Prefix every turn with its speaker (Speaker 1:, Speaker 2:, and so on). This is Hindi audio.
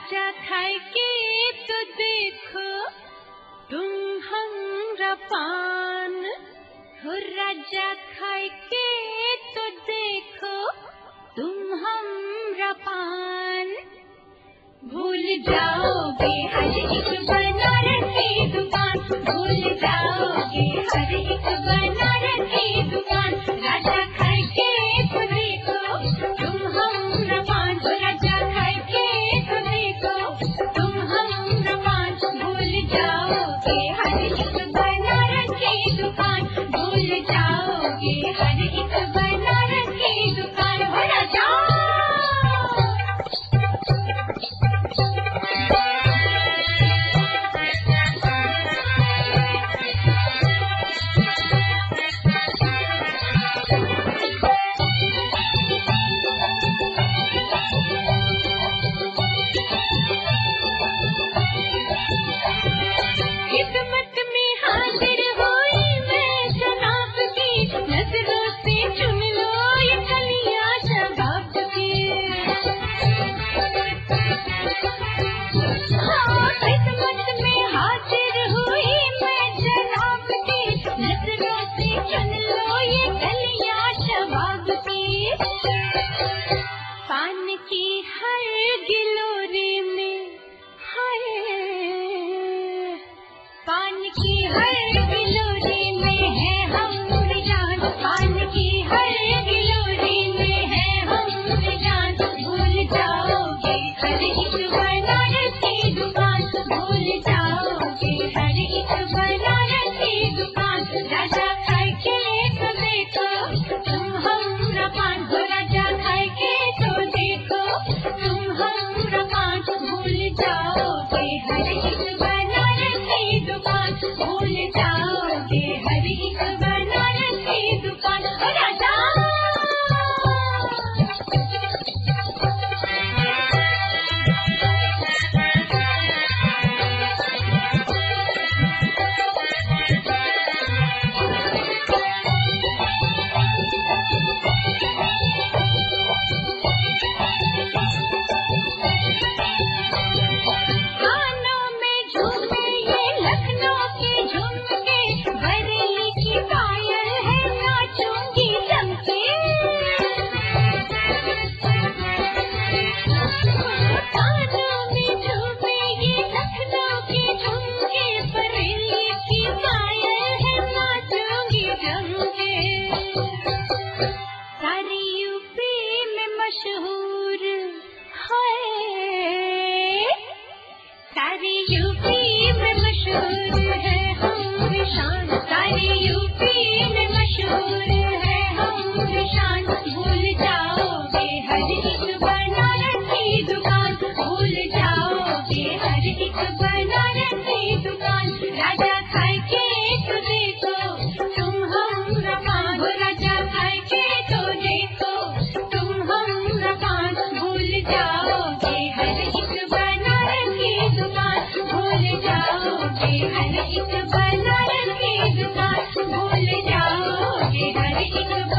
Speaker 1: राजा खाए के तो देखो तुम हमरा पान हो। राजा खाए के तो देखो तुम हमरा पान। भूल जाओगे हर एक बनारस की दुकान, भूल जाओगे हर एक बनारस की दुकान। राजा खाए के तो देखो तुम हमरा पान, राजा खाए के तो देखो तुम हमरा पान। भूल जाओगे हर एक बनारस की दुकान, भूल जाओगे हर एक बनारस की दुकान। हो राजा हर एक बनारस की दुकान, भूल जाओगे हर एक